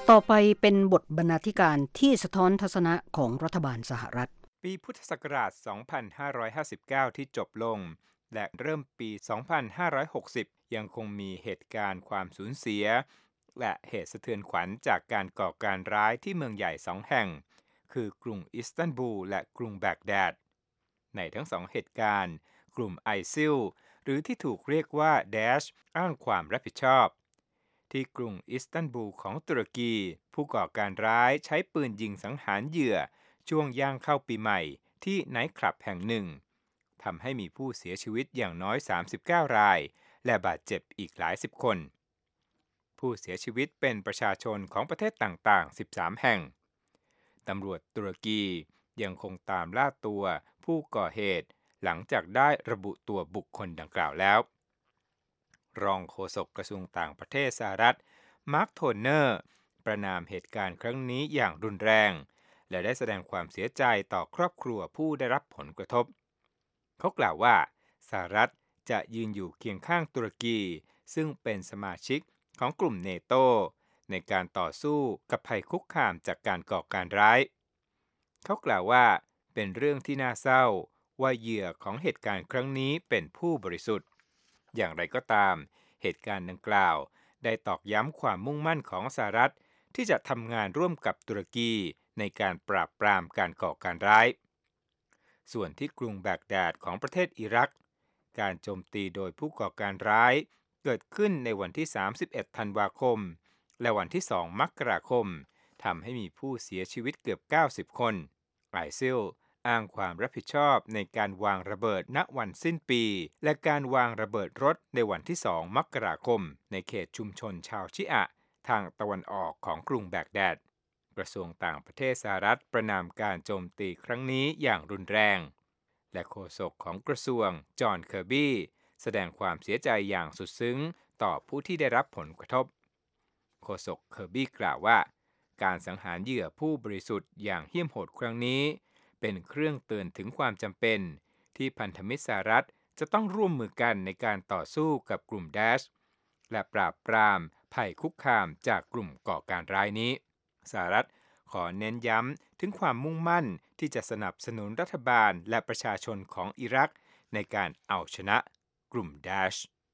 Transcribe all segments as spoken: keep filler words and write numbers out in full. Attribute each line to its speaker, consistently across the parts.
Speaker 1: ต่อไปเป็นบทบรรณาธิการที่สะท้อนทัศนะของรัฐบาลสหรัฐ
Speaker 2: ปีพุทธศักราช สองพันห้าร้อยห้าสิบเก้า ที่จบลงและเริ่มปี สองพันห้าร้อยหกสิบ ยังคงมีเหตุการณ์ความสูญเสียและเหตุสะเทือนขวัญจากการก่อการร้ายที่เมืองใหญ่สองแห่งคือกรุงอิสตันบูลและกรุงแบกแดดในทั้งสองเหตุการณ์กลุ่มไอซิลหรือที่ถูกเรียกว่าดาชอ้างความรับผิดชอบที่กรุงอิสตันบูลของตุรกีผู้ก่อการร้ายใช้ปืนยิงสังหารเหยื่อช่วงย่างเข้าปีใหม่ที่ไนท์คลับแห่งหนึ่งทำให้มีผู้เสียชีวิตอย่างน้อยสามสิบเก้ารายและบาดเจ็บอีกหลายสิบคนผู้เสียชีวิตเป็นประชาชนของประเทศต่างๆสิบสามแห่งตำรวจตุรกียังคงตามล่าตัวผู้ก่อเหตุหลังจากได้ระบุตัวบุคคลดังกล่าวแล้วรองโฆษกกระทรวงต่างประเทศสหรัฐมาร์คโทเนอร์ประณามเหตุการณ์ครั้งนี้อย่างรุนแรงและได้แสดงความเสียใจต่อครอบครัวผู้ได้รับผลกระทบเขากล่าวว่าสหรัฐจะยืนอยู่เคียงข้างตุรกีซึ่งเป็นสมาชิกของกลุ่มเนโตในการต่อสู้กับภัยคุกคามจากการก่อการร้ายเขากล่าวว่าเป็นเรื่องที่น่าเศร้าว่าเหยื่อของเหตุการณ์ครั้งนี้เป็นผู้บริสุทธิ์อย่างไรก็ตามเหตุการณ์ดังกล่าวได้ตอกย้ำความมุ่งมั่นของสหรัฐที่จะทำงานร่วมกับตุรกีในการปราบปรามการก่อการร้ายส่วนที่กรุงแบกแดดของประเทศอิรักการโจมตีโดยผู้ก่อการร้ายเกิดขึ้นในวันที่สามสิบเอ็ดธันวาคมและวันที่สองมกราคมทำให้มีผู้เสียชีวิตเกือบเก้าสิบคนไอซิลอ้างความรับผิดชอบในการวางระเบิดณวันสิ้นปีและการวางระเบิดรถในวันที่สองมกราคมในเขตชุมชนชาวชิอะทางตะวันออกของกรุงแบกแดดกระทรวงต่างประเทศสหรัฐประณามการโจมตีครั้งนี้อย่างรุนแรงและโฆษกของกระทรวงจอห์นเคอร์บี้แสดงความเสียใจอย่างสุดซึ้งต่อผู้ที่ได้รับผลกระทบโฆษกเคอร์บี้กล่าวว่าการสังหารเหยื่อผู้บริสุทธิ์อย่างเหี้ยมโหดครั้งนี้เป็นเครื่องเตือนถึงความจำเป็นที่พันธมิตรสหรัฐจะต้องร่วมมือกันในการต่อสู้กับกลุ่มดาชและปราบปรามภัยคุกคามจากกลุ่มก่อการร้ายนี้สหรัฐขอเน้นย้ำถึงความมุ่งมั่นที่จะสนับสนุนรัฐบาลและประชาชนของอิรักในการเอาชนะกลุ่มดาช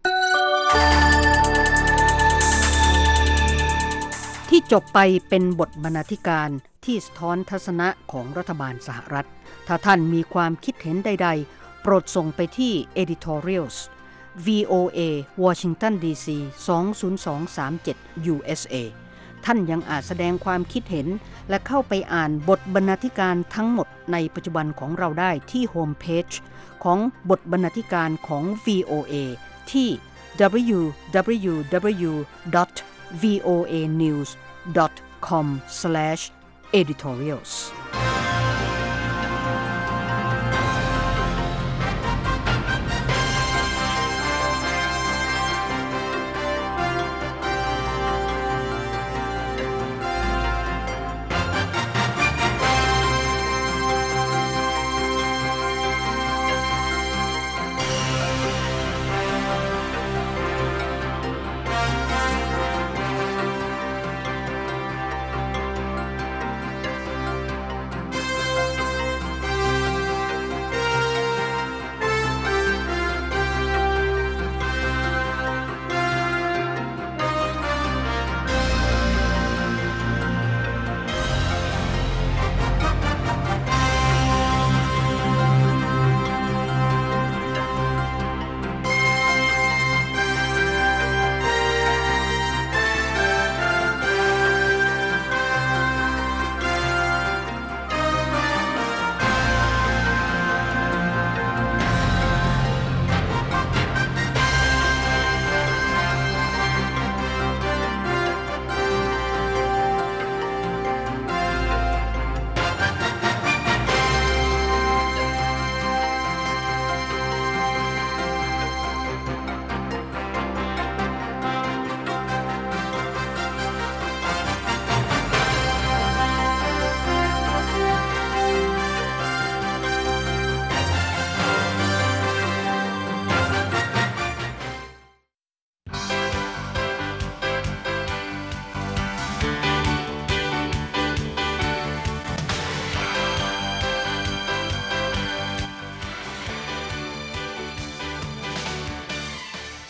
Speaker 1: ที่จบไปเป็นบทบรรณาธิการที่สะท้อนทัศนะของรัฐบาลสหรัฐถ้าท่านมีความคิดเห็นใดๆโปรดส่งไปที่ editorials วี โอ เอ Washington ดี ซี สอง ศูนย์ สอง สาม เจ็ด ยู เอส เอ ท่านยังอาจแสดงความคิดเห็นและเข้าไปอ่านบทบรรณาธิการทั้งหมดในปัจจุบันของเราได้ที่โฮมเพจของบทบรรณาธิการของ วี โอ เอ ที่ ดับเบิลยู ดับเบิลยู ดับเบิลยู ดอท วี โอ เอ นิวส์ ดอท คอม สแลช เอดิทอเรียลส์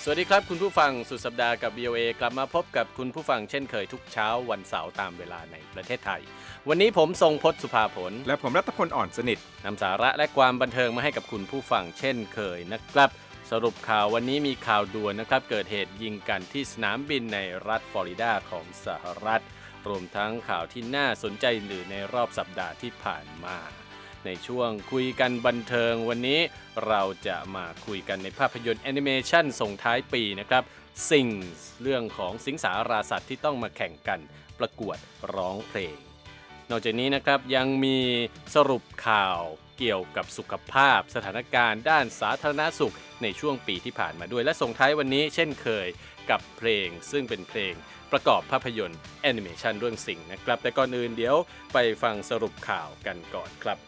Speaker 3: สวัสดีครับคุณผู้ฟังสุดสัปดาห์กับ วี โอ เอ กลับมาพบกับคุณผู้ฟังเช่นเคยทุกเช้าวันเสาร์ตามเวลาในประเทศไทยวันนี้ผมทรงพจน์สุภาผล
Speaker 2: และผมรัตพลอ่อนสนิท
Speaker 3: นำสาระและความบันเทิงมาให้กับคุณผู้ฟังเช่นเคยนะครับสรุปข่าววันนี้มีข่าวด่วนนะครับเกิดเหตุยิงกันที่สนามบินในรัฐฟลอริดาของสหรัฐรวมทั้งข่าวที่น่าสนใจอื่นในรอบสัปดาห์ที่ผ่านมาในช่วงคุยกันบันเทิงวันนี้เราจะมาคุยกันในภาพยนตร์แอนิเมชันส่งท้ายปีนะครับ Things เรื่องของสิงสาราสัตว์ที่ต้องมาแข่งกันประกวดร้องเพลงนอกจากนี้นะครับยังมีสรุปข่าวเกี่ยวกับสุขภาพสถานการณ์ด้านสาธารณสุขในช่วงปีที่ผ่านมาด้วยและส่งท้ายวันนี้เช่นเคยกับเพลงซึ่งเป็นเพลงประกอบภาพยนตร์แอนิเมชันเรื่องสิงนะครับแต่ก่อนอื่นเดี๋ยวไปฟังสรุปข่าวกันก่อนครับ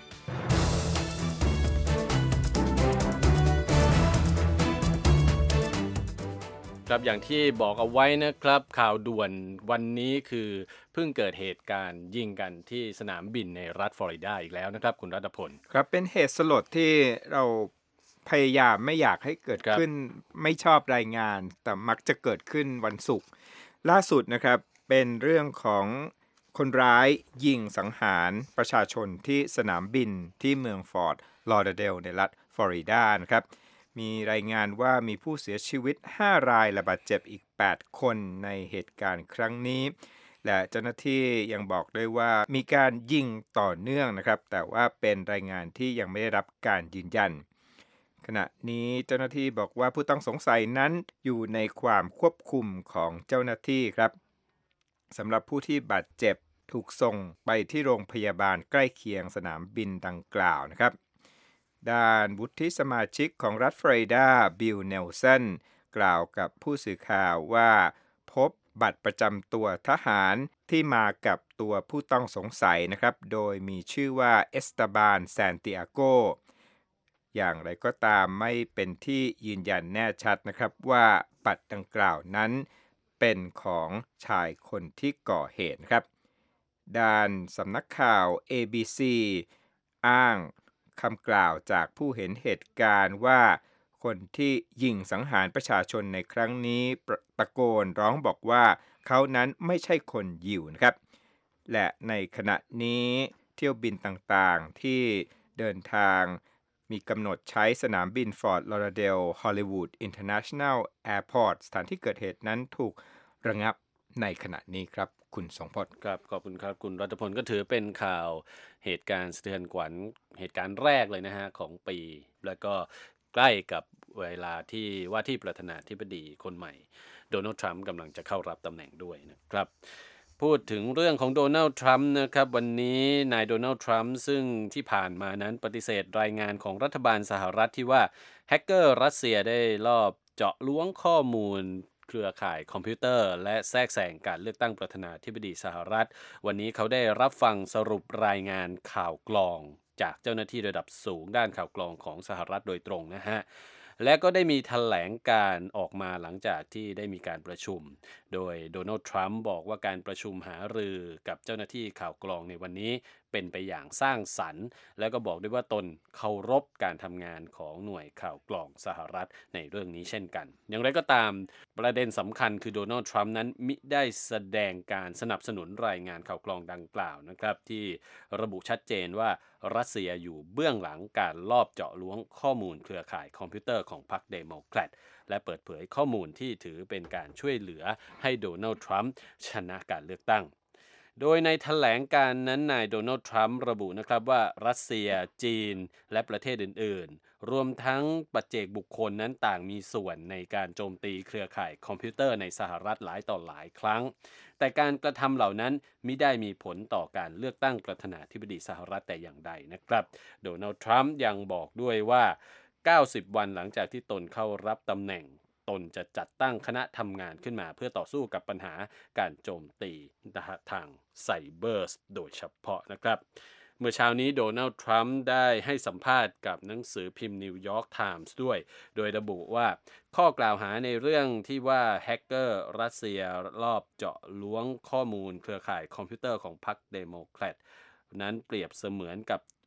Speaker 3: ครับอย่างที่บอกเอาไว้นะครับข่าวด่วนวันนี้คือเพิ่งเกิดเหตุการณ์ยิงกันที่สนามบินในรัฐฟลอริดาอีกแล้วนะครับคุณรัตพล
Speaker 2: ครับเป็นเหตุสลดที่เราพยายามไม่อยากให้เกิดขึ้นไม่ชอบรายงานแต่มักจะเกิดขึ้นวันศุกร์ล่าสุดนะครับเป็นเรื่องของคนร้ายยิงสังหารประชาชนที่สนามบินที่เมืองฟอร์ตลอเดเดลในรัฐฟลอริดานะครับมีรายงานว่ามีผู้เสียชีวิตห้ารายและบาดเจ็บอีกแปดคนในเหตุการณ์ครั้งนี้และเจ้าหน้าที่ยังบอกด้วยว่ามีการยิงต่อเนื่องนะครับแต่ว่าเป็นรายงานที่ยังไม่ได้รับการยืนยันขณะนี้เจ้าหน้าที่บอกว่าผู้ต้องสงสัยนั้นอยู่ในความควบคุมของเจ้าหน้าที่ครับสำหรับผู้ที่บาดเจ็บถูกส่งไปที่โรงพยาบาลใกล้เคียงสนามบินดังกล่าวนะครับด้านวุฒิสมาชิกของรัฐฟลอริดาบิลเนลสันกล่าวกับผู้สื่อข่าวว่าพบบัตรประจำตัวทหารที่มากับตัวผู้ต้องสงสัยนะครับโดยมีชื่อว่าเอสตาบานแซนติอาโกอย่างไรก็ตามไม่เป็นที่ยืนยันแน่ชัดนะครับว่าบัตรดังกล่าวนั้นเป็นของชายคนที่ก่อเหตุครับด้านสำนักข่าว เอ บี ซี อ้างคำกล่าวจากผู้เห็นเหตุการณ์ว่าคนที่ยิงสังหารประชาชนในครั้งนี้ตะโกนร้องบอกว่าเขานั้นไม่ใช่คนยิวนะครับและในขณะนี้เที่ยวบินต่างๆที่เดินทางมีกำหนดใช้สนามบินฟอร์ตลอเดเดลฮอลลีวูดอินเตอร์เนชั่นแนลแอร์พอร์ตสถานที่เกิดเหตุนั้นถูกระงับในขณะนี้ครับคุณสงพจน์
Speaker 3: ครับขอบคุณครับคุณรัตพลก็ถือเป็นข่าวเหตุการณ์สะเทือนขวัญเหตุการณ์แรกเลยนะฮะของปีแล้วก็ใกล้กับเวลาที่ว่าที่ประธานาธิบดีคนใหม่โดนัลด์ทรัมป์กำลังจะเข้ารับตำแหน่งด้วยนะครับพูดถึงเรื่องของโดนัลด์ทรัมป์นะครับวันนี้นายโดนัลด์ทรัมป์ซึ่งที่ผ่านมานั้นปฏิเสธรายงานของรัฐบาลสหรัฐที่ว่าแฮกเกอร์รัสเซียได้ลอบเจาะล้วงข้อมูลเครือข่ายคอมพิวเตอร์และแทรกแซงการเลือกตั้งประธานาธิบดีสหรัฐวันนี้เขาได้รับฟังสรุปรายงานข่าวกรองจากเจ้าหน้าที่ระดับสูงด้านข่าวกรองของสหรัฐโดยตรงนะฮะและก็ได้มีแถลงการออกมาหลังจากที่ได้มีการประชุมโดยโดนัลด์ทรัมป์บอกว่าการประชุมหารือกับเจ้าหน้าที่ข่าวกรองในวันนี้เป็นไปอย่างสร้างสรรค์แล้วก็บอกด้วยว่าตนเคารพการทำงานของหน่วยข่าวกรองสหรัฐในเรื่องนี้เช่นกันอย่างไรก็ตามประเด็นสำคัญคือโดนัลด์ทรัมป์นั้นมิได้แสดงการสนับสนุนรายงานข่าวกรองดังกล่าวนะครับที่ระบุชัดเจนว่ารัสเซียอยู่เบื้องหลังการลอบเจาะล้วงข้อมูลเครือข่ายคอมพิวเตอร์ของพรรคเดโมแครตและเปิดเผยข้อมูลที่ถือเป็นการช่วยเหลือให้โดนัลด์ทรัมป์ชนะการเลือกตั้งโดยในแถลงการนั้นนายโดนัลด์ทรัมป์ระบุนะครับว่ารัสเซียจีนและประเทศอื่นๆรวมทั้งปัจเจกบุคคลนั้นต่างมีส่วนในการโจมตีเครือข่ายคอมพิวเตอร์ในสหรัฐหลายต่อหลายครั้งแต่การกระทำเหล่านั้นมิได้มีผลต่อการเลือกตั้งประธานาธิบดีสหรัฐแต่อย่างใดนะครับโดนัลด์ทรัมป์ยังบอกด้วยว่าเก้าสิบวันหลังจากที่ตนเข้ารับตำแหน่งตนจะจัดตั้งคณะทำงานขึ้นมาเพื่อต่อสู้กับปัญหาการโจมตีทางไซเบอร์โดยเฉพาะนะครับเมื่อเช้านี้โดนัลด์ทรัมป์ได้ให้สัมภาษณ์กับหนังสือพิมพ์นิวยอร์กไทมส์ด้วยโดยระบุว่าข้อกล่าวหาในเรื่องที่ว่าแฮกเกอร์รัสเซียลอบเจาะล้วงข้อมูลเครือข่ายคอมพิวเตอร์ของพรรคเดโมแครตนั้นเปรียบเสมือนกับ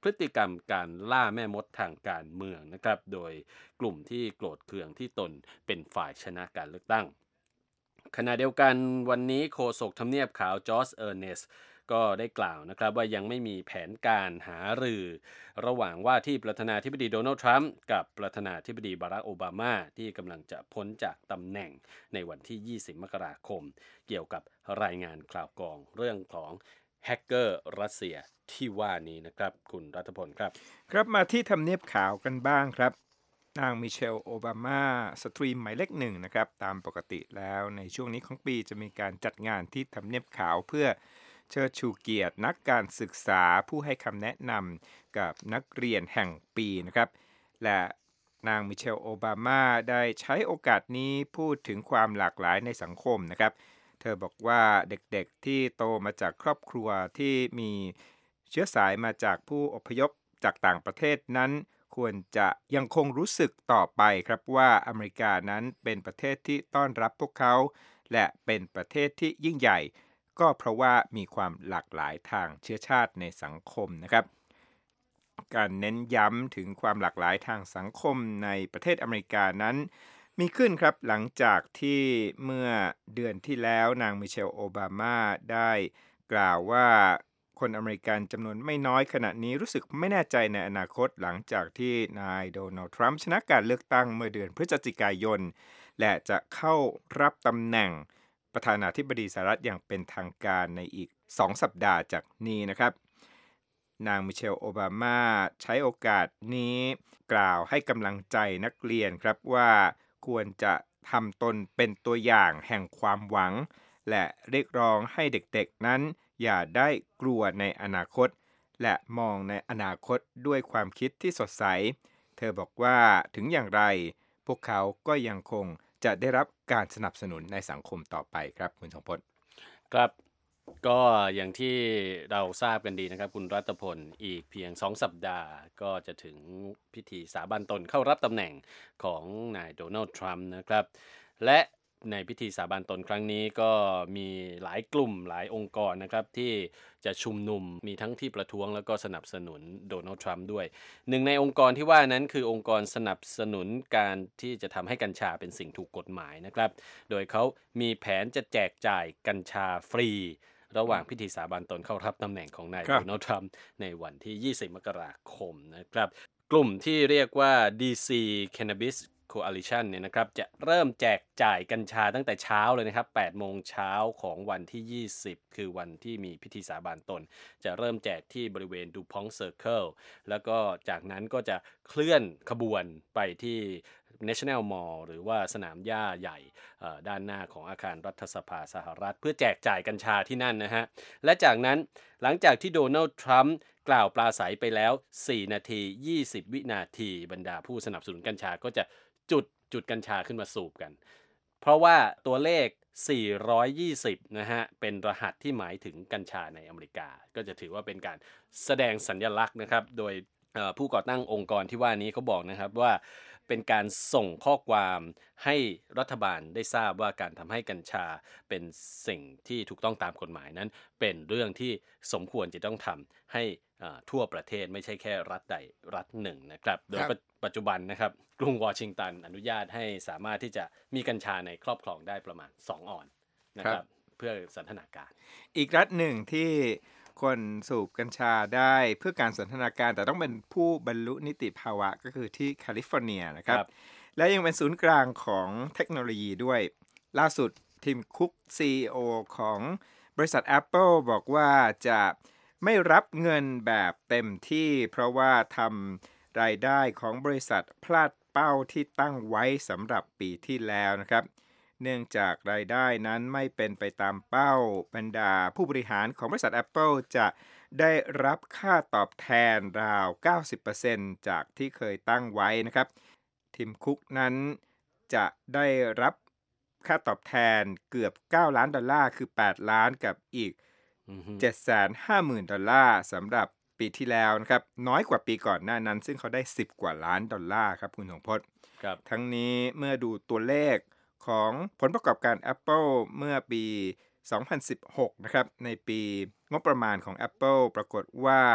Speaker 3: พฤติกรรมการล่าแม่มดทางการเมืองนะครับโดยกลุ่มที่โกรธเคืองที่ตนเป็นฝ่ายชนะการเลือกตั้งขณะเดียวกันวันนี้โฆษกทำเนียบขาวจอร์จเออร์เนสก็ได้กล่าวนะครับว่ายังไม่มีแผนการหารือระหว่างว่าที่ประธานาธิบดีโดนัลด์ทรัมป์กับประธานาธิบดีบารักโอบามาที่กำลังจะพ้นจากตำแหน่งในวันที่ยี่สิบมกราคมเกี่ยวกับรายงานข่าวกรองเรื่องของแฮกเกอร์รัสเซียที่ว่านี้นะครับคุณรัฐพลครับ
Speaker 2: ครับมาที่ทำเนียบขาวกันบ้างครับนางมิเชลโอบามาสตรีหมายเลขหนึ่งนะครับตามปกติแล้วในช่วงนี้ของปีจะมีการจัดงานที่ทำเนียบขาวเพื่อเชิดชูเกียรตินักการศึกษาผู้ให้คำแนะนำกับนักเรียนแห่งปีนะครับและนางมิเชลโอบามาได้ใช้โอกาสนี้พูดถึงความหลากหลายในสังคมนะครับเธอบอกว่าเด็กๆที่โตมาจากครอบครัวที่มีเชื้อสายมาจากผู้อพยพจากต่างประเทศนั้นควรจะยังคงรู้สึกต่อไปครับว่าอเมริกานั้นเป็นประเทศที่ต้อนรับพวกเขาและเป็นประเทศที่ยิ่งใหญ่ก็เพราะว่ามีความหลากหลายทางเชื้อชาติในสังคมนะครับการเน้นย้ำถึงความหลากหลายทางสังคมในประเทศอเมริกานั้นมีขึ้นครับหลังจากที่เมื่อเดือนที่แล้วนางมิเชลโอบามาได้กล่าวว่าคนอเมริกันจำนวนไม่น้อยขณะนี้รู้สึกไม่แน่ใจในอนาคตหลังจากที่นายโดนัลด์ทรัมป์ชนะการเลือกตั้งเมื่อเดือนพฤศจิกายนและจะเข้ารับตำแหน่งประธานาธิบดีสหรัฐอย่างเป็นทางการในอีกสองสัปดาห์จากนี้นะครับนางมิเชลโอบามาใช้โอกาสนี้กล่าวให้กำลังใจนักเรียนครับว่าควรจะทำตนเป็นตัวอย่างแห่งความหวังและเรียกร้องให้เด็กๆนั้นอย่าได้กลัวในอนาคตและมองในอนาคตด้วยความคิดที่สดใสเธอบอกว่าถึงอย่างไรพวกเขาก็ยังคงจะได้รับการสนับสนุนในสังคมต่อไปครับคุณทองพจน์
Speaker 3: ครับก็อย่างที่เราทราบกันดีนะครับคุณรัตพลอีกเพียงสองสัปดาห์ก็จะถึงพิธีสาบานตนเข้ารับตำแหน่งของนายโดนัลด์ทรัมป์นะครับและในพิธีสาบานตนครั้งนี้ก็มีหลายกลุ่มหลายองค์กรนะครับที่จะชุมนุมมีทั้งที่ประท้วงแล้วก็สนับสนุนโดนัลด์ทรัมป์ด้วยหนึ่งในองค์กรที่ว่านั้นคือองค์กรสนับสนุนการที่จะทำให้กัญชาเป็นสิ่งถูกกฎหมายนะครับโดยเขามีแผนจะแจกจ่ายกัญชาฟรีระหว่างพิธีสาบานตนเข้ารับตำแหน่งของนายโดนัลด์ทรัมป์ในวันที่ยี่สิบมกราคมนะครับกลุ่มที่เรียกว่า ดี ซี Cannabis Coalition เนี่ยนะครับจะเริ่มแจกจ่ายกัญชาตั้งแต่เช้าเลยนะครับแปดโมงเช้าของวันที่ยี่สิบคือวันที่มีพิธีสาบานตนจะเริ่มแจกที่บริเวณ DuPont Circle แล้วก็จากนั้นก็จะเคลื่อนขบวนไปที่ National Mall หรือว่าสนามหญ้าใหญ่ด้านหน้าของอาคารรัฐสภาสหรัฐเพื่อแจกจ่ายกัญชาที่นั่นนะฮะและจากนั้นหลังจากที่โดนัลด์ทรัมป์กล่าวปราศัยไปแล้วสี่นาทียี่สิบวินาทีบรรดาผู้สนับสนุนกัญชาก็จะจุดจุดกัญชาขึ้นมาสูบกันเพราะว่าตัวเลขสี่ร้อยยี่สิบนะฮะเป็นรหัสที่หมายถึงกัญชาในอเมริกาก็จะถือว่าเป็นการแสดงสัญลักษณ์นะครับโดยผู้ก่อตั้งองค์กรที่ว่านี้เขาบอกนะครับว่าเป็นการส่งข้อความให้รัฐบาลได้ทราบว่าการทำให้กัญชาเป็นสิ่งที่ถูกต้องตามกฎหมายนั้นเป็นเรื่องที่สมควรจะต้องทำให้ทั่วประเทศไม่ใช่แค่รัฐใดรัฐหนึ่งนะครับโดยปัจจุบันนะครับกรุงวอชิงตันอนุญาตให้สามารถที่จะมีกัญชาในครอบครองได้ประมาณสองออนนะครับเพื่อสันทนาการ
Speaker 2: อีกรัฐหนึ่งที่คนสูบกัญชาได้เพื่อการสันทนาการแต่ต้องเป็นผู้บรรลุนิติภาวะก็คือที่แคลิฟอร์เนียนะครับและยังเป็นศูนย์กลางของเทคโนโลยีด้วยล่าสุดทีมคุก ซี อี โอ ของบริษัท Apple บอกว่าจะไม่รับเงินแบบเต็มที่เพราะว่าทำรายได้ของบริษัทพลาดเป้าที่ตั้งไว้สำหรับปีที่แล้วนะครับเนื่องจากรายได้นั้นไม่เป็นไปตามเป้าบรรดาผู้บริหารของบริษัท Apple จะได้รับค่าตอบแทนราว เก้าสิบเปอร์เซ็นต์ จากที่เคยตั้งไว้นะครับทีมคุกนั้นจะได้รับค่าตอบแทนเกือบเก้าล้านดอลลาร์คือแปดล้านกับอีก เจ็ดแสนห้าหมื่น ดอลลาร์สำหรับปีที่แล้วนะครับน้อยกว่าปีก่อนหน้านั้นซึ่งเขาได้สิบกว่าล้านดอลลาร์ครับคุณสงพจน์ทั้งนี้เมื่อดูตัวเลขของผลประกอบการ Apple เมื่อปีสองพันสิบหกนะครับในปีงบประมาณของ Apple ปรากฏว่า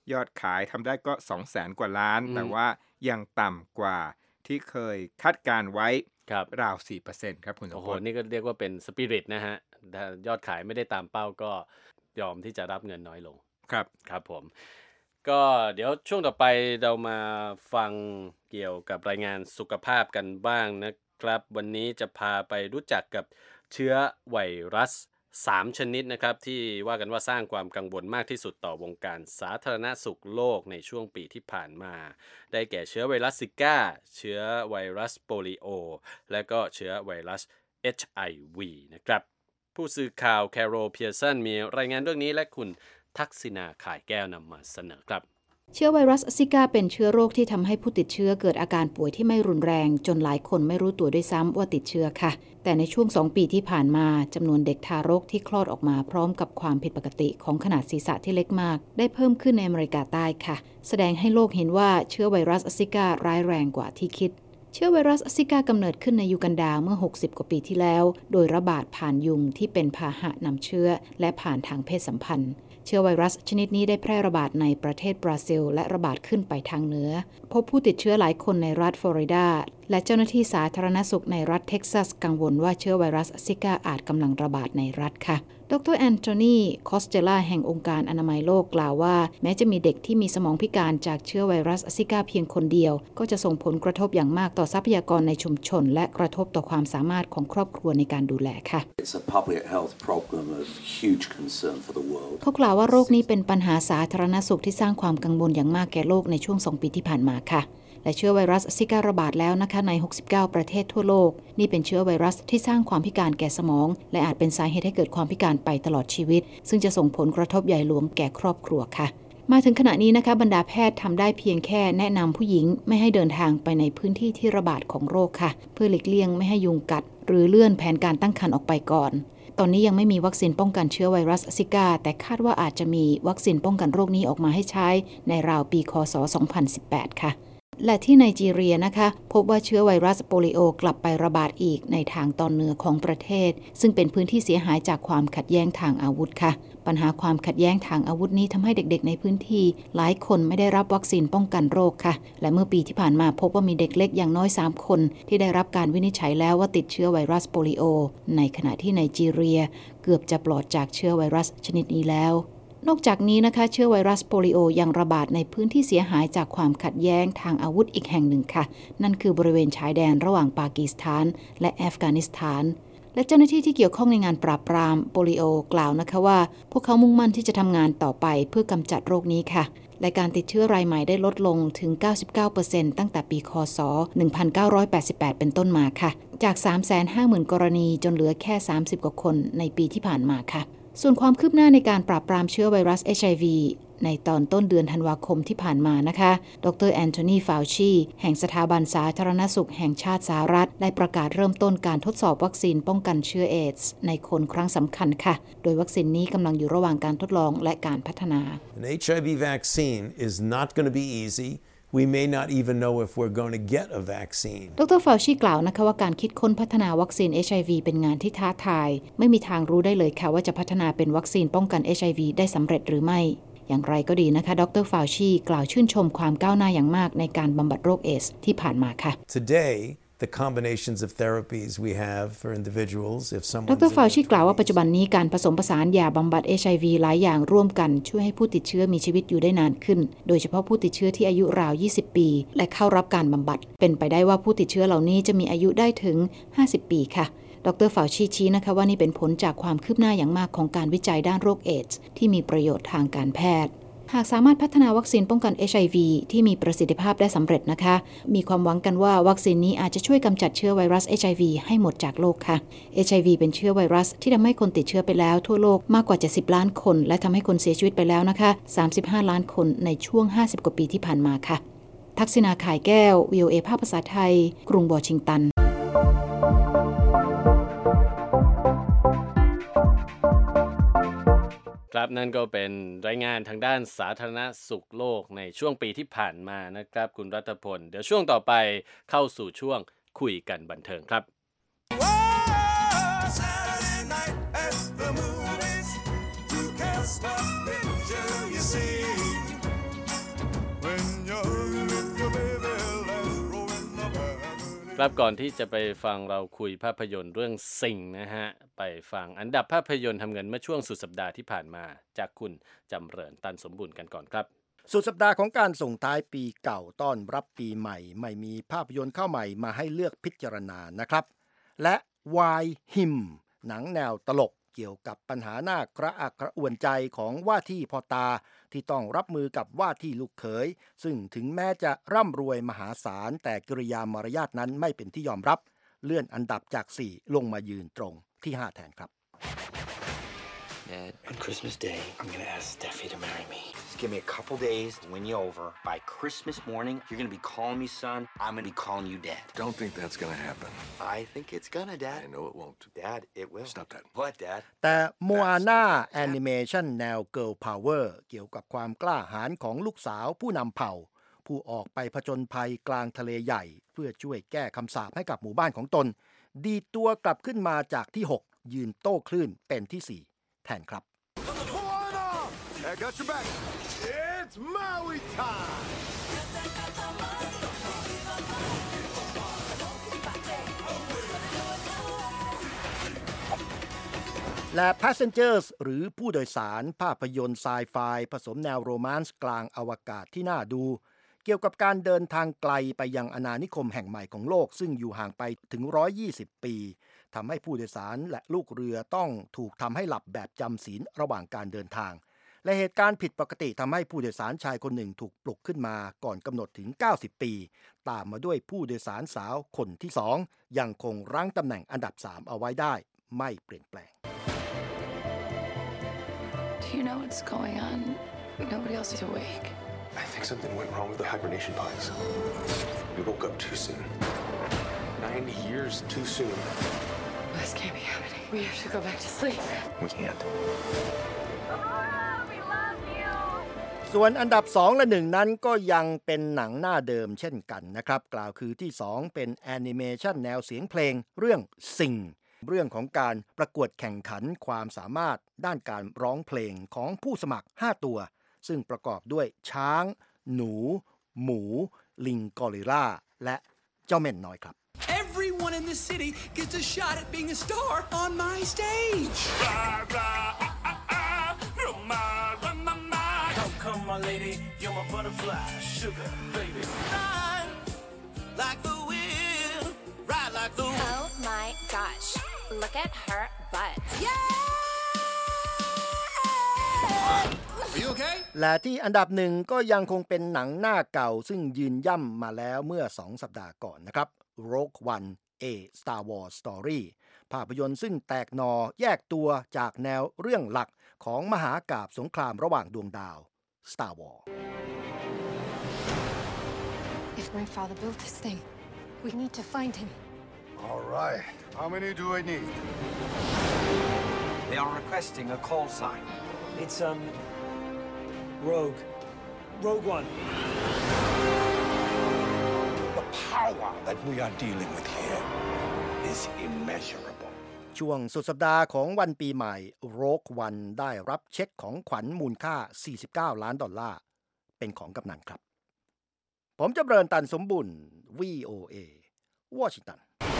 Speaker 2: ยอดขายทำได้ก็ สองแสน กว่าล้านแต่ว่ายังต่ำกว่าที่เคยคาดการไว้ราว สี่เปอร์เซ็นต์ ครับคุณสมพลโอ้โห
Speaker 3: นี่ก็เรียกว่าเป็นสปิริตนะฮะถ้ายอดขายไม่ได้ตามเป้าก็ยอมที่จะรับเงินน้อยลง
Speaker 2: ครับ
Speaker 3: ครับผมก็เดี๋ยวช่วงต่อไปเรามาฟังเกี่ยวกับรายงานสุขภาพกันบ้างนะครับวันนี้จะพาไปรู้จักกับเชื้อไวรัสสามชนิดนะครับที่ว่ากันว่าสร้างความกังวลมากที่สุดต่อวงการสาธารณสุขโลกในช่วงปีที่ผ่านมาได้แก่เชื้อไวรัสซิก้าเชื้อไวรัสโปลิโอและก็เชื้อไวรัส เอช ไอ วี นะครับผู้สื่อข่าวแคโรเพียร์สันมีรายงานเรื่องนี้และคุณทักษิณาข่ายแก้วนำมาเสนอครับ
Speaker 4: เชื้อไวรัสซิก้าเป็นเชื้อโรคที่ทำให้ผู้ติดเชื้อเกิดอาการป่วยที่ไม่รุนแรงจนหลายคนไม่รู้ตัวด้วยซ้ำว่าติดเชื้อค่ะแต่ในช่วงสองปีที่ผ่านมาจำนวนเด็กทารกที่คลอดออกมาพร้อมกับความผิดปกติของขนาดศีรษะที่เล็กมากได้เพิ่มขึ้นในอเมริกาใต้ค่ะแสดงให้โลกเห็นว่าเชื้อไวรัสซิก้าร้ายแรงกว่าที่คิดเชื้อไวรัสซิก้ากำเนิดขึ้นในยูกันดาเมื่อหกสิบกว่าปีที่แล้วโดยระบาดผ่านยุงที่เป็นพาหะนำเชื้อและผ่านทางเพศสัมพันธ์เชื้อไวรัสชนิดนี้ได้แพร่ระบาดในประเทศบราซิลและระบาดขึ้นไปทางเหนือพบผู้ติดเชื้อหลายคนในรัฐฟลอริดาและเจ้าหน้าที่สาธารณสุขในรัฐเท็กซัสกังวลว่าเชื้อไวรัสซิก้าอาจกำลังระบาดในรัฐค่ะดรแอนโทนีคอสเตล่าแห่งองค์การอนามัยโลกกล่าวว่าแม้จะมีเด็กที่มีสมองพิการจากเชื้อไวรัสซิก้าเพียงคนเดียวก็จะส่งผลกระทบอย่างมากต่อทรัพยากรในชุมชนและกระทบต่อความสามารถของครอบครัวในการดูแลค่ะ
Speaker 5: It's a public health problem of huge concern for the world
Speaker 4: เขากล่าวว่าโรคนี้เป็นปัญหาสาธารณสุขที่สร้างความกังวลอย่างมากแก่โลกในช่วงสองปีที่ผ่านมาค่ะและเชื้อไวรัสซิก้าระบาดแล้วนะคะในหกสิบเก้าประเทศทั่วโลกนี่เป็นเชื้อไวรัสที่สร้างความพิการแก่สมองและอาจเป็นสาเหตุให้เกิดความพิการไปตลอดชีวิตซึ่งจะส่งผลกระทบใหญ่หลวงแก่ครอบครัวค่ะมาถึงขณะนี้นะคะบรรดาแพทย์ทำได้เพียงแค่แนะนำผู้หญิงไม่ให้เดินทางไปในพื้นที่ที่ระบาดของโรคค่ะเพื่อหลีกเลี่ยงไม่ให้ยุงกัดหรือเลื่อนแผนการตั้งครรภ์ออกไปก่อนตอนนี้ยังไม่มีวัคซีนป้องกันเชื้อไวรัสซิก้าแต่คาดว่าอาจจะมีวัคซีนป้องกันโรคนี้ออกมาให้ใช้ในราวปีคศสองพันสิบแปดค่ะและที่ไนจีเรียนะคะพบว่าเชื้อไวรัสโปลิโอกลับไประบาดอีกในทางตอนเหนือของประเทศซึ่งเป็นพื้นที่เสียหายจากความขัดแย้งทางอาวุธค่ะปัญหาความขัดแย้งทางอาวุธนี้ทำให้เด็กๆในพื้นที่หลายคนไม่ได้รับวัคซีนป้องกันโรคค่ะและเมื่อปีที่ผ่านมาพบว่ามีเด็กเล็กอย่างน้อยสามคนที่ได้รับการวินิจฉัยแล้วว่าติดเชื้อไวรัสโปลิโอในขณะที่ไนจีเรียเกือบจะปลอดจากเชื้อไวรัสชนิดนี้แล้วนอกจากนี้นะคะเชื้อไวรัสโปลิโอยังระบาดในพื้นที่เสียหายจากความขัดแย้งทางอาวุธอีกแห่งหนึ่งค่ะนั่นคือบริเวณชายแดนระหว่างปากีสถานและอัฟกานิสถานและเจ้าหน้าที่ที่เกี่ยวข้องในงานปราบปรามโปลิโอกล่าวนะคะว่าพวกเขามุ่งมั่นที่จะทำงานต่อไปเพื่อกำจัดโรคนี้ค่ะและการติดเชื้อรายใหม่ได้ลดลงถึง เก้าสิบเก้าเปอร์เซ็นต์ ตั้งแต่ปีคศหนึ่งพันเก้าร้อยแปดสิบแปดเป็นต้นมาค่ะจาก สามแสนห้าหมื่น กรณีจนเหลือแค่สามสิบกว่าคนในปีที่ผ่านมาค่ะส่วนความคืบหน้าในการปราบปรามเชื้อไวรัส เอช ไอ วี ในตอนต้นเดือนธันวาคมที่ผ่านมานะคะดรแอนโทนีฟาวชีแห่งสถาบันสาธารณสุขแห่งชาติสหรัฐได้ประกาศเริ่มต้นการทดสอบวัคซีนป้องกันเชื้อเอดส์ในคนครั้งสำคัญค่ะโดยวัคซีนนี้กำลังอยู่ระหว่างการทดลองและการพัฒนา
Speaker 6: An เอช ไอ วี vaccine is not going to be easy We may not even know if we're going to get a vaccine
Speaker 4: ดรฟาวชีกล่าวนะคะว่าการคิดค้นพัฒนาวัคซีน เอช ไอ วี เป็นงานที่ท้าทายไม่มีทางรู้ได้เลยค่ะว่าจะพัฒนาเป็นวัคซีนป้องกัน เอช ไอ วี ได้สำเร็จหรือไม่อย่างไรก็ดีนะคะดรฟาวชีกล่าวชื่นชมความก้าวหน้าอย่างมากในการบำบัดโรคเอดส์ที่ผ่านมาค่ะ
Speaker 6: Today the combinations of therapies we have for individuals if someone
Speaker 4: ดรฟาวชีกล่าวว่าปัจจุบันนี้การผสมผสานยาบำบัด เอช ไอ วี หลายอย่างร่วมกันช่วยให้ผู้ติดเชื้อมีชีวิตอยู่ได้นานขึ้นโดยเฉพาะผู้ติดเชื้อที่อายุราวยี่สิบปีและเข้ารับการบำบัดเป็นไปได้ว่าผู้ติดเชื้อเหล่านี้จะมีอายุได้ถึงห้าสิบปีค่ะดรฟาวชีชี้นะคะว่านี่เป็นผลจากความคืบหน้าอย่างมากของการวิจัยด้านโรคเอดส์ที่มีประโยชน์ทางการแพทย์หากสามารถพัฒนาวัคซีนป้องกัน เอช ไอ วี ที่มีประสิทธิภาพได้สำเร็จนะคะมีความหวังกันว่าวัคซีนนี้อาจจะช่วยกำจัดเชื้อไวรัส เอช ไอ วี ให้หมดจากโลกค่ะ เอช ไอ วี เป็นเชื้อไวรัสที่ทำให้คนติดเชื้อไปแล้วทั่วโลกมากกว่าเจ็ดสิบล้านคนและทำให้คนเสียชีวิตไปแล้วนะคะสามสิบห้าล้านคนในช่วงห้าสิบกว่าปีที่ผ่านมาค่ะทักษิณาข่ายแก้ว วี โอ เอ ภาคภาษาไทยกรุงวอชิงตัน
Speaker 3: ครับนั่นก็เป็นรายงานทางด้านสาธารณสุขโลกในช่วงปีที่ผ่านมานะครับคุณรัตพลเดี๋ยวช่วงต่อไปเข้าสู่ช่วงคุยกันบันเทิงครับครับก่อนที่จะไปฟังเราคุยภาพยนตร์เรื่องซิงนะฮะไปฟังอันดับภาพยนตร์ทำเงินเมื่อช่วงสุดสัปดาห์ที่ผ่านมาจากคุณจำเริญตันสมบูรณ์กันก่อนครับ
Speaker 7: สุดสัปดาห์ของการส่งท้ายปีเก่าต้อนรับปีใหม่ไม่มีภาพยนตร์เข้าใหม่มาให้เลือกพิจารณานะครับและ Why Him หนังแนวตลกเกี่ยวกับปัญหาหน้ากระอักกระอ่วนใจของว่าที่พ่อตาที่ต้องรับมือกับว่าที่ลูกเขยซึ่งถึงแม้จะร่ำรวยมหาศาลแต่กิริยามารยาทนั้นไม่เป็นที่ยอมรับเลื่อนอันดับจากสี่ลงมายืนตรงที่ห้าแทนครับ
Speaker 8: Dad, on Christmas Day, I'm gonna ask Steffi to marry me. Just give me a couple days to win you over. By Christmas morning, you're gonna be calling me son. I'm gonna be calling you Dad.
Speaker 9: Don't think that's gonna happen.
Speaker 8: I think it's gonna, Dad.
Speaker 9: I know it won't.
Speaker 8: Dad, it will.
Speaker 9: Stop that.
Speaker 8: What, Dad?
Speaker 7: แต่โมอาน่าแอนิเมชันแนว Girl Power เกี่ยวกับความกล้าหาญของลูกสาวผู้นำเผ่าผู้ออกไปผจญภัยกลางทะเลใหญ่เพื่อช่วยแก้คำสาปให้กับหมู่บ้านของตนดีตัวกลับขึ้นมาจากที่หกยืนโต้คลื่นเป็นที่สี่แทนครับ
Speaker 9: I got your back. It's Maui time.
Speaker 7: และ Passengers หรือผู้โดยสารภาพยนตร์ไซไฟผสมแนวโรแมนต์กลางอวกาศที่น่าดูเกี่ยวกับการเดินทางไกลไปยังอาณานิคมแห่งใหม่ของโลกซึ่งอยู่ห่างไปถึงหนึ่งร้อยยี่สิบปีทำให้ผู้โดยสารและลูกเรือต้องถูกทำให้หลับแบบจำศีลระหว่างการเดินทางและเหตุการณ์ผิดปกติทำให้ผู้โดยสารชายคนหนึ่งถูกปลุกขึ้นมาก่อนกำหนดถึงเก้าสิบปีตามมาด้วยผู้โดยสารสาวคนที่สองยังคงรั้งตำแหน่งอันดับสามเอาไว้ได้ไม่เปลี่ยนแปลง
Speaker 10: Do you know what's going on? Nobody else is awake.
Speaker 9: I think something went wrong with the hibernation pods. We woke up too soon. Nine years too soon.
Speaker 10: This can't be happening. We have to go back to sleep.
Speaker 9: We can't.
Speaker 7: ส่วนอันดับสองและหนึ่งนั้นก็ยังเป็นหนังหน้าเดิมเช่นกันนะครับกล่าวคือที่สองเป็นแอนิเมชันแนวเสียงเพลงเรื่องซิงเรื่องของการประกวดแข่งขันความสามารถด้านการร้องเพลงของผู้สมัครห้าตัวซึ่งประกอบด้วยช้างหนูหมูลิงกอริลลาและเจ้าแม่นน้อยครับ
Speaker 11: Everyone in the city gets a shot at being a star on my stage. Blah, blah, ah, ah, ah, run my, run my mind. Come, come, my lady, you're my butterfly, sugar, baby. Ride like the wind, ride like the wind.
Speaker 12: Oh my gosh, look at her butt.
Speaker 11: Yeah!Are you okay?
Speaker 7: และที่อันดับหนึ่งก็ยังคงเป็นหนังหน้าเก่าซึ่งยืนย่ำมาแล้วเมื่อสองสัปดาห์ก่อนนะครับ Rogue One A Star Wars Story ภาพยนตร์ซึ่งแตกหนอแยกตัวจากแนวเรื่องหลักของมหากาพย์สงครามระหว่างดวงดาว Star Wars
Speaker 10: If my father built this thing, we need to find him.
Speaker 9: All right. How many do I need?
Speaker 8: They are requesting a call sign.
Speaker 13: It's, um, Rogue. Rogue One.
Speaker 9: The power that we are dealing with here is immeasurable.
Speaker 7: ช่วงสุดสัปดาห์ของวันปีใหม่ Rogue One ได้รับเช็คของขวัญมูลค่าสี่สิบเก้าล้านดอลลาร์เป็นของกำนันครับผมจำเริญตันสมบุญ วี โอ เอ วอชิงตัน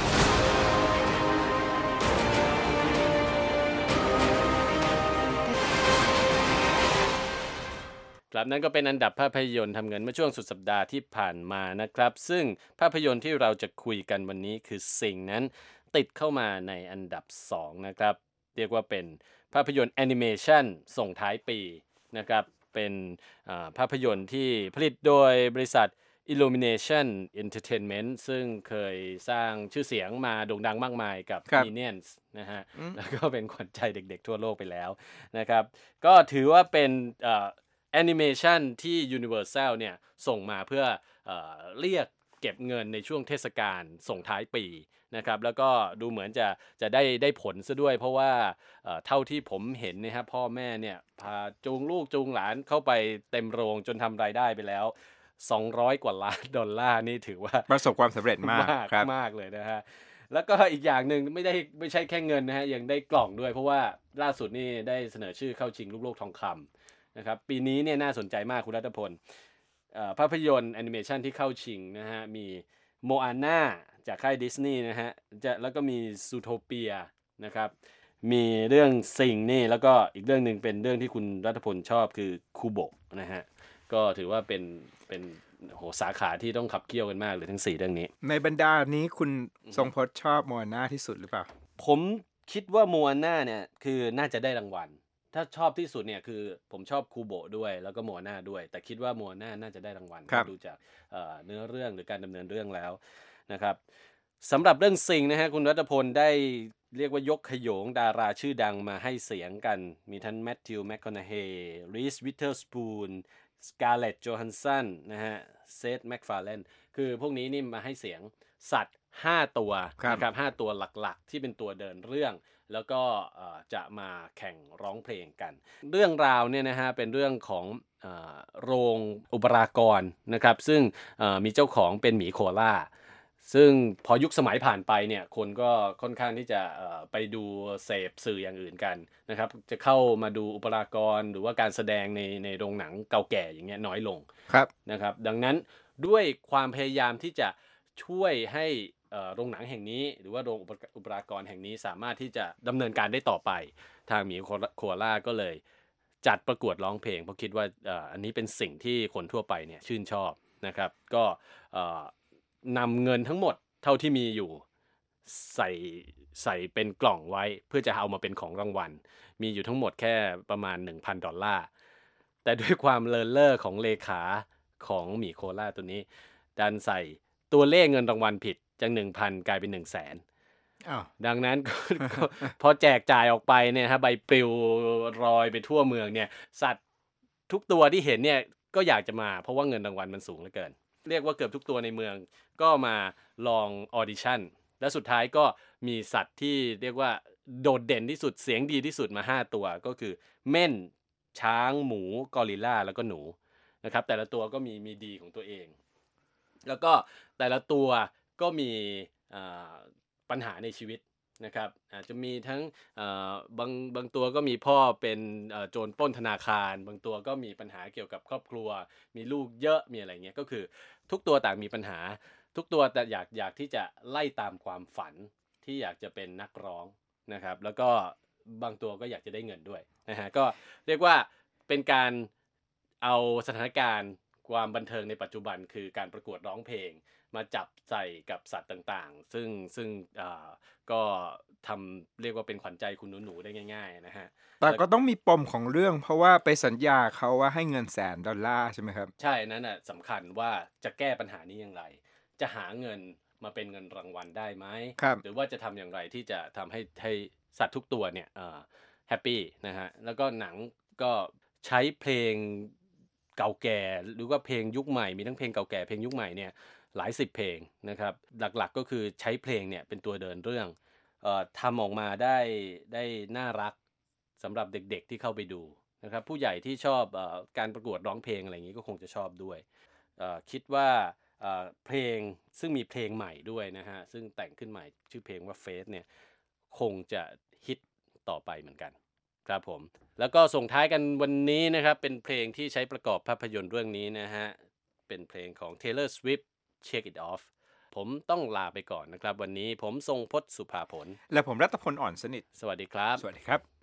Speaker 3: ครับนั่นก็เป็นอันดับภาพยนตร์ทำเงินเมื่อช่วงสุดสัปดาห์ที่ผ่านมานะครับซึ่งภาพยนตร์ที่เราจะคุยกันวันนี้คือสิ่งนั้นติดเข้ามาในอันดับสองนะครับเรียกว่าเป็นภาพยนตร์แอนิเมชันส่งท้ายปีนะครับเป็นภาพยนตร์ที่ผลิตโดยบริษัท Illumination Entertainment ซึ่งเคยสร้างชื่อเสียงมาโด่งดังมากมายกับ Minions นะฮะแล้วก็เป็นขวัญใจเด็กๆทั่วโลกไปแล้วนะครับก็ถือว่าเป็นแอนิเมชันที่ Universal เนี่ยส่งมาเพื่อเอ่อเรียกเก็บเงินในช่วงเทศกาลส่งท้ายปีนะครับแล้วก็ดูเหมือนจะจะได้ได้ผลซะด้วยเพราะว่าเอ่อเท่าที่ผมเห็นนะครับพ่อแม่เนี่ยพาจูงลูกจูงหลานเข้าไปเต็มโรงจนทำรายได้ไปแล้วสองร้อยกว่าล้านดอลลาร์นี่ถือว่า
Speaker 2: ประสบความสำเร็จมากครับ
Speaker 3: มากเลยนะฮะแล้วก็อีกอย่างหนึ่งไม่ได้ไม่ใช่แค่เงินนะฮะยังได้กล่องด้วยเพราะว่าล่าสุดนี่ได้เสนอชื่อเข้าชิงลูกโลกทองคำนะครับปีนี้เนี่ยน่าสนใจมากคุณรัตพลภาพยนตร์แอนิเมชันที่เข้าชิงนะฮะมีโมอาน่าจากค่ายดิสนีย์นะฮะจะแล้วก็มีซูโทเปียนะครับมีเรื่องซิงนี่แล้วก็อีกเรื่องนึงเป็นเรื่องที่คุณรัฐพลชอบคือคูโบะนะฮะก็ถือว่าเป็นเป็นโหสาขาที่ต้องขับเคี่ยวกันมากเลยทั้งสี่เรื่องนี้
Speaker 2: ในบรรดานี้คุณทรงพจน์ชอบโมอาน่าที่สุดหรือเปล่า
Speaker 3: ผมคิดว่าโมอาน่าเนี่ยคือน่าจะได้รางวัลถ้าชอบที่สุดเนี่ยคือผมชอบคูโบะด้วยแล้วก็โมอาน่าด้วยแต่คิดว่าโมอาน่าน่าจะได้รางวัลดูจากเนื้อเรื่องหรือการดำเนินเรื่องแล้วนะครับสำหรับเรื่องซิงนะฮะคุณรัตพลได้เรียกว่ายกขโยงดาราชื่อดังมาให้เสียงกันมีทั้งแมทธิวแมคคอนาเฮย์รีสวิเทอร์สปูนสกาเลตต์โจฮันสันนะฮะเซธแมคฟาร์แลนด์คือพวกนี้นี่มาให้เสียงสัตว์ห้าตัวนะครับห้าตัวหลักๆที่เป็นตัวเดินเรื่องแล้วก็จะมาแข่งร้องเพลงกันเรื่องราวเนี่ยนะฮะเป็นเรื่องของโรงอุปรากรนะครับซึ่งมีเจ้าของเป็นหมีโคอาล่าซึ่งพอยุคสมัยผ่านไปเนี่ยคนก็ค่อนข้างที่จะไปดูเสพสื่ออย่างอื่นกันนะครับจะเข้ามาดูอุปรากรหรือว่าการแสดงในในโรงหนังเก่าแก่อย่างเงี้ยน้อยลงนะครับดังนั้นด้วยความพยายามที่จะช่วยให้โรงหนังแห่งนี้หรือว่าโรงอุปรากรแห่งนี้สามารถที่จะดำเนินการได้ต่อไปทางหมีโคอาล่าก็เลยจัดประกวดร้องเพลงเพราะคิดว่าอันนี้เป็นสิ่งที่คนทั่วไปเนี่ยชื่นชอบนะครับก็นำเงินทั้งหมดเท่าที่มีอยู่ใส่ใส่เป็นกล่องไว้เพื่อจะเอามาเป็นของรางวัลมีอยู่ทั้งหมดแค่ประมาณ หนึ่งพัน ดอลลาร์แต่ด้วยความเลินเล่อของเลขาของหมีโคอาล่าตัวนี้ดันใส่ตัวเลขเงินรางวัลผิดจาก หนึ่งพัน กลายเป็น หนึ่งแสน อ้าวดังนั้น พอแจกจ่ายออกไปเนี่ยฮะใบปลิวรอยไปทั่วเมืองเนี่ยสัตว์ทุกตัวที่เห็นเนี่ยก็อยากจะมาเพราะว่าเงินรางวัลมันสูงเหลือเกินเรียกว่าเกือบทุกตัวในเมืองก็มาลองออดิชั่นและสุดท้ายก็มีสัตว์ที่เรียกว่าโดดเด่นที่สุดเสียงดีที่สุดมาห้าตัวก็คือเม่นช้างหมูกอริลลาแล้วก็หนูนะครับแต่ละตัวก็มีมีดีของตัวเองแล้วก็แต่ละตัวก็มีปัญหาในชีวิตนะครับอาจจะมีทั้งบางบางตัวก็มีพ่อเป็นโจรปล้นธนาคารบางตัวก็มีปัญหาเกี่ยวกับครอบครัวมีลูกเยอะมีอะไรเงี้ยก็คือทุกตัวต่างมีปัญหาทุกตัวแต่อยากอยากที่จะไล่ตามความฝันที่อยากจะเป็นนักร้องนะครับแล้วก็บางตัวก็อยากจะได้เงินด้วยนะฮะก็เรียกว่าเป็นการเอาสถานการณ์ความบันเทิงในปัจจุบันคือการประกวดร้องเพลงมาจับใส่กับสัตว์ต่างๆซึ่งซึ่งก็ทำเรียกว่าเป็นขวัญใจคุณหนูๆได้ง่ายๆนะฮะ
Speaker 2: แต่ก็ต้องมีปมของเรื่องเพราะว่าไปสัญญาเขาว่าให้เงินแสนดอลลาร์ใช่ไหมครับ
Speaker 3: ใช่นั่นน่ะสำคัญว่าจะแก้ปัญหานี้อย่างไรจะหาเงินมาเป็นเงินรางวัลได้ไหมหรือว่าจะทำอย่างไรที่จะทำให้ให้สัตว์ทุกตัวเนี่ยแฮปปี้นะฮะแล้วก็หนังก็ใช้เพลงเก่าแก่หรือว่าเพลงยุคใหม่มีทั้งเพลงเก่าแก่เพลงยุคใหม่เนี่ยหลายสิบเพลงนะครับหลักๆก็คือใช้เพลงเนี่ยเป็นตัวเดินเรื่องเอ่อทำออกมาได้ได้น่ารักสำหรับเด็กๆที่เข้าไปดูนะครับผู้ใหญ่ที่ชอบเอ่อการประกวดร้องเพลงอะไรอย่างนี้ก็คงจะชอบด้วยเอ่อคิดว่าเอ่อเพลงซึ่งมีเพลงใหม่ด้วยนะฮะซึ่งแต่งขึ้นใหม่ชื่อเพลงว่า Faith เนี่ยคงจะฮิตต่อไปเหมือนกันครับผมแล้วก็ส่งท้ายกันวันนี้นะครับเป็นเพลงที่ใช้ประกอบภาพยนตร์เรื่องนี้นะฮะเป็นเพลงของ Taylor Swift Shake It Off ผมต้องลาไปก่อนนะครับวันนี้ผมทรงพจน์สุภาผล
Speaker 2: และผมรัตพลอ่อนสนิท
Speaker 3: สวัสดีครับ
Speaker 2: สวัสดีครับ